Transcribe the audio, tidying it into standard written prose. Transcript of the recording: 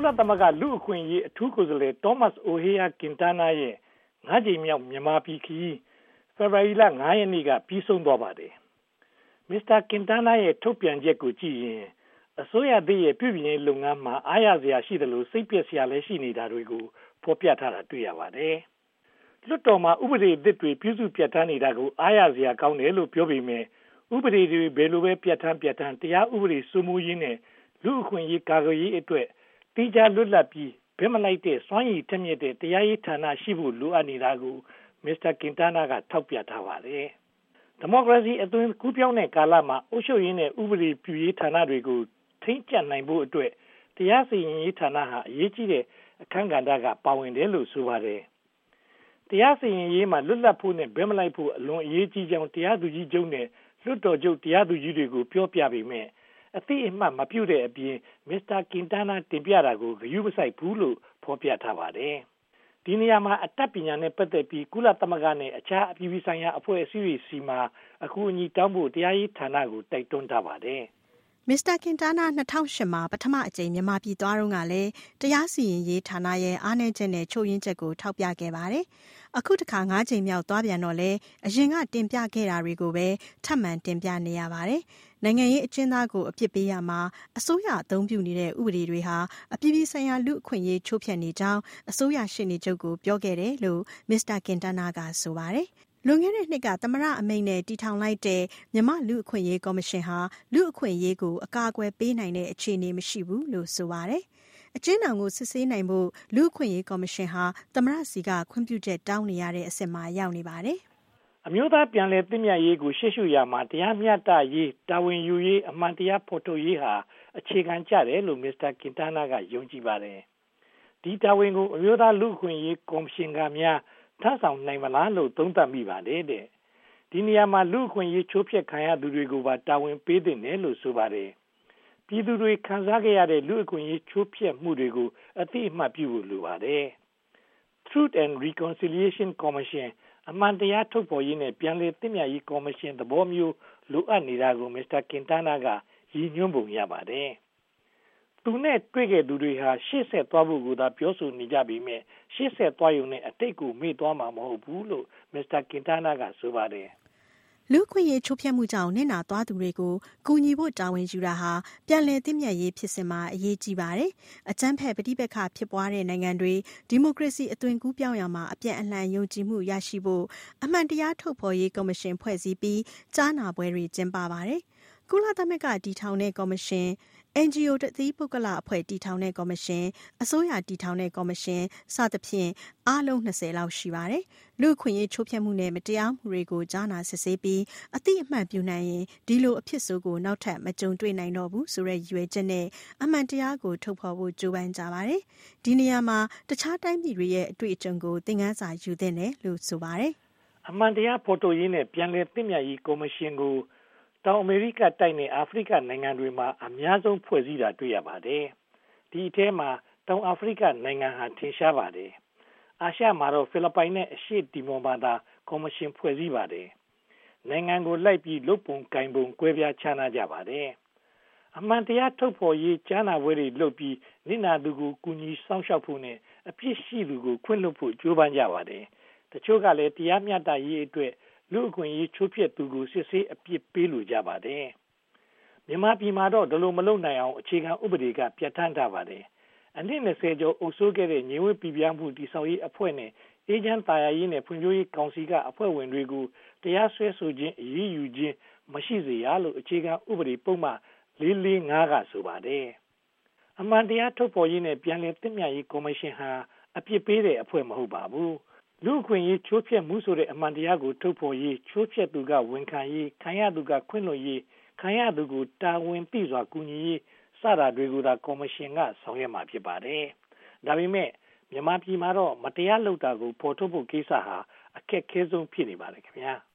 သမဂ္ဂလူ့အခွင့်အရေးအထူးကိုယ်စားလှယ် Thomas Ojea Quintana ရဲ့၅ ကြိမ်မြောက်မြန်မာပြည်ခရီးဖေဖော်ဝါရီလ 5 ရက်နေ့ကပြီးဆုံးသွားပါတယ်။ Mr. Quintana ရဲ့ထုတ်ပြန်ချက်ကိုကြည့်ရင်အစိုးရသစ်ရဲ့ပြုပြင်ရေးလုပ်ငန်းမှာအားရစရာရှိတယ်လို့စိတ်ပျက်စရာလည်းရှိနေတာတွေကိုဖော်ပြထားတာတွေ့ရပါတယ်။လွှတ်တော်မှာဥပဒေသစ်တွေပြုစုပြဋ္ဌာန်းနေတာကိုအားရစရာကောင်းတယ်လို့ပြောပေမဲ့ဥပဒေတွေဘယ်လိုပဲပြဋ္ဌာန်းတရားဥပဒေစိုးမိုးရေးနဲ့လူ့အခွင့်အရေးကာကွယ်ရေးအတွက်တိကျလွတ်လပ်ပြီးဘက်မလိုက်တဲ့စွမ်းရည်ထက်မြက်တဲ့တရားရေးဌာနရှိဖို့လိုအပ်နေတာကို Mr. Quintana ကထောက်ပြထားပါတယ်။ဒီမိုကရေစီအသွင်ကူးပြောင်းတဲ့ကာလမှာအုပ်ချုပ်ရေးနဲ့ဥပဒေပြုရေးဌာနတွေကိုထိန်းကျပ်နိုင်ဖို့အတွက်တရားစီရင်ရေးဌာနဟာအရေးကြီးတဲ့အခန်းကဏ္ဍကပါဝင်တယ်လို့ဆိုပါတယ်။တရားစီရင်ရေးမှာလွတ်လပ်ဖို့နဲ့ဘက်မလိုက်ဖို့အလွန်အရေးကြီးကြောင်းတရားသူကြီးချုပ်နဲ့လွှတ်တော်ချုပ်တရားသူကြီးတွေကိုပြောပြပေမဲ့အသိအမှတ်မပြုတဲ့အပြင် Mr. Quintana တင်ပြတာကိုဂရုမစိုက်ဘူးလို့ဖော်ပြထားပါတယ်။ဒီနေရာမှာအတတ်ပညာနဲ့ပတ်သက်ပြီးကုလသမဂ္ဂနဲ့အခြားအပြည်ပြည်ဆိုင်ရာအဖွဲ့အစည်းတွေစီမှာအကူအညီတောင်းဖို့တရားရေးဌာနကိုတိုက်တွန်းထားပါတယ်။ Mr. Quintana 2000မှာပထမအကြိမ်မြန်မာပြည်သွားတုန်းကလည်းတရားစီရင်ရေးဌာနရဲ့အားနည်းချက်နဲ့ချို့ယွင်းချက်ကိုထောက်ပြခဲ့ပါတယ်။အခုတစ်ခါ5 ကြိမ်မြောက်သွားပြန်တော့လဲအရင်ကတင်ပြခဲ့တာတွေကိုပဲထပ်မံတင်ပြနေရပါတယ်။နိုင်ငံရေးအကျဉ်းသားကိုအပြစ်ပေးရမှာအစိုးရအသုံးပြုနေတဲ့ဥပဒေတွေဟာအပြည်ပြည်ဆိုင်ရာလူ့အခွင့်အရေးချိုးဖျက်နေကြောင်းအစိုးရရှေ့နေချုပ်ကိုပြောခဲ့တယ်လို့ Mr. Quintana ကဆိုပါတယ်။လွန်ခဲ့တဲ့နှစ်ကသမ္မတအမိန့်နဲ့တည်ထောင်လိုက်တဲ့မြန်မာလူ့အခွင့်အရေးကော်မရှင်ဟာလူ့အခွင့်အရေးကိုအကာအကွယ်ပေးနိုင်တဲ့အခြေအနေမရှိဘူးလို့ဆိုပါတယ်။အကျဉ်းထောင်ကိုစစ်ဆေးနိုင်ဖို့လူ့အခွင့်အရေးကော်မရှင်ဟာသမ္မတစီကခွင့်ပြုချက်တောင်းနေရတဲ့အဆင့်မှာရောက်နေပါတယ်။အမျိုးသားပြန်လည်သင့်မြတ်ရေးကိုရှေ့ရှုရမှာတရားမျှတရေးတာဝန်ယူရေးအမှန်တရားဖော်ထုတ်ရေးဟာအခြေခံကျတယ်လို့ Mr. Quintana ကယုံကြည်ပါတယ်။ဒီတာဝန်ကိုအမျိုးသားလူ့အခွင့်အရေးကော်မရှင်ကများထမ်းဆောင်နိုင်မလားလို့သုံးသပ်မိပါတယ်တဲ့။ဒီနေရာမှာလူ့အခွင့်အရေးချိုးဖျက်ခံရသူတွေကိုပါတာဝန်ပေးသင့်တယ်လို့ဆိုပါတယ်။ပြည်သူတွေခံစားခဲ့ရတဲ့လူ့အခွင့်အရေးချိုးဖျက်မှုတွေကိုအသိအမှတ်ပြုဖို့လိုပါတယ်။ Truth and Reconciliation Commission အမှန်တရားထုတ်ဖော်ရေးနဲ့ပြန်လည်သင့်မြတ်ရေးကော်မရှင်သဘောမျိုးလိုအပ်နေတာကို Mr. Quintana ကရည်ညွှန်းပုံရပါတယ်။သူနဲ့တွေ့ခဲ့သူတွေဟာရှေ့ဆက်သွားဖို့ကိုသာပြောဆိုနေကြပေမဲ့ရှေ့ဆက်သွားရုံနဲ့အတိတ်ကိုမေ့သွားမှာမဟုတ်ဘူးလို့ Mr. Quintana ကဆိုပါတယ်။လူ့အခွင့်အရေးချိုးဖျက်မှုကြောင့်နစ်နာသွားသူတွေကိုကူညီဖို့တာဝန်ယူတာဟာပြန်လည်သင့်မြတ်ရေးဖြစ်စဉ်မှာအရေးကြီးပါတယ်။အကြမ်းဖက်ပဋိပက္ခဖြစ်ပွားတဲ့နိုင်ငံတွေဒီမိုကရေစီအသွင်ကူးပြောင်းရာမှာအပြန်အလှန်ယုံကြည်မှုရရှိဖို့အမှန်တရားထုတ်ဖော်ရေးကော်မရှင်ဖွဲ့စည်းပြီးကြားနာပွဲတွေကျင်းပပါတယ်။ကုလသမဂ္ဂတည်ထောင်တဲ့ကော်မရှင် NGO တသီးပုဂ္ဂလအဖွဲ့တည်ထောင်တဲ့ကော်မရှင်အစိုးရတည်ထောင်တဲ့ကော်မရှင်စသဖြင့်အားလုံး20လောက်ရှိပါတယ်။လူ့အခွင့်အရေးချိုးဖျက်မှုနဲ့မတရားမှုတွေကိုကြားနာစစ်ဆေးပြီးအသိအမှတ်ပြုနိုင်ရင်ဒီလိုအဖြစ်ဆိုးကိုနောက်ထပ်မကြုံတွေ့နိုင်တော့ဘူးဆိုတဲ့ရည်ရွယ်ချက်နဲ့အမှန်တရားကိုထုတ်ဖော်ဖို့ကြိုးပမ်းကြပါတယ်။ဒီနေရာမှာတခြားတိုင်းပြည်တွေရဲ့အတွေ့အကြုံကိုသင်ခန်းစာယူသင့်တယ်လို့ဆိုပါတယ်။အမှန်တရားဖော်ထုတ်ရေးနဲ့ပြန်လည်သင့်မြတ်ရေးကော်မရှင်ကိုတောင်အမေရိကတိုက်နဲ့အာဖရိကနိုင်ငံတွေမှာအများဆုံးဖွဲ့စည်းတာတွေ့ရပါတယ်။ဒီအထဲမှာတောင်အာဖရိကနိုင်ငံဟာထင်ရှားပါတယ်။အာရှမှာတော့ဖိလစ်ပိုင်နဲ့အရှေ့တီမောမှာသာကော်မရှင်ဖွဲ့စည်းပါတယ်။နိုင်ငံကိုလိုက်ပြီးလုပ်ပုံကိုင်ပုံကွဲပြားခြားနားကြပါတယ်။အမှန်တရားထုတ်ဖော်ရေးကြားနာပွဲတွေလုပ်ပြီးနစ်နာသူကိုကူညီဆောင်ရှောက်ဖို့နဲ့အပြစ်ရှိသူကိုခွင့်လွှတ်ဖို့ကြိုးပမ်းကြပါတယ်။တချို့ကလည်းတရားမျှတရေးအတွက်လူ့အခွင့်အရေးချိုးဖျက်သူကိုစစ်ဆေးအပြစ်ပေးလိုကြပါတယ်။မြန်မာပြည်မှာတော့ဒီလိုမလုပ်နိုင်အောင်အခြေခံဥပဒေကပြဋ္ဌာန်းထားပါတယ်။အနည်း20ကျော်အုပ်စိုးခဲ့တဲ့ညီဝတ်ပြည်ပြမှုတည်ဆောက်ရေးအဖွဲ့နဲ့အေဂျင့်တာယာရေးနဲ့ဖွံ့ဖြိုးရေးကောင်စီကအဖွဲ့ဝင်တွေကိုတရားစွဲဆိုခြင်းအရေးယူခြင်းမရှိစေရလို့အခြေခံဥပဒေပုံမှန်445ကဆိုပါတယ်။အမှန်တရားထုတ်ဖော်ရေးနဲ့ပြန်လည်သင့်မြတ်ရေးကော်မရှင်ဟာအပြစ်ပေးတဲ့အဖွဲ့မဟုတ်ပါဘူး။လူ့အခွင့်အရေးချိုးဖျက်မှုဆိုတဲ့အမှန်တရားကိုထုတ်ဖော်ရေးချိုးဖျက်သူကဝန်ခံရေးခံရသူကခွင့်လွှတ်ရေးခံရသူကိုတာဝန်သိစွာကူညီရေးစတာတွေကိုသာကော်မရှင်ကဆောင်ရွက်မှာဖြစ်ပါတယ်။ဒါပေမဲ့မြန်မာပြည်မှာတော့မတရားလုပ်တာကိုဖော်ထုတ်ဖို့ကိစ္စဟာအခက်အခဲဆုံးဖြစ်နေပါတယ်ခင်ဗျာ။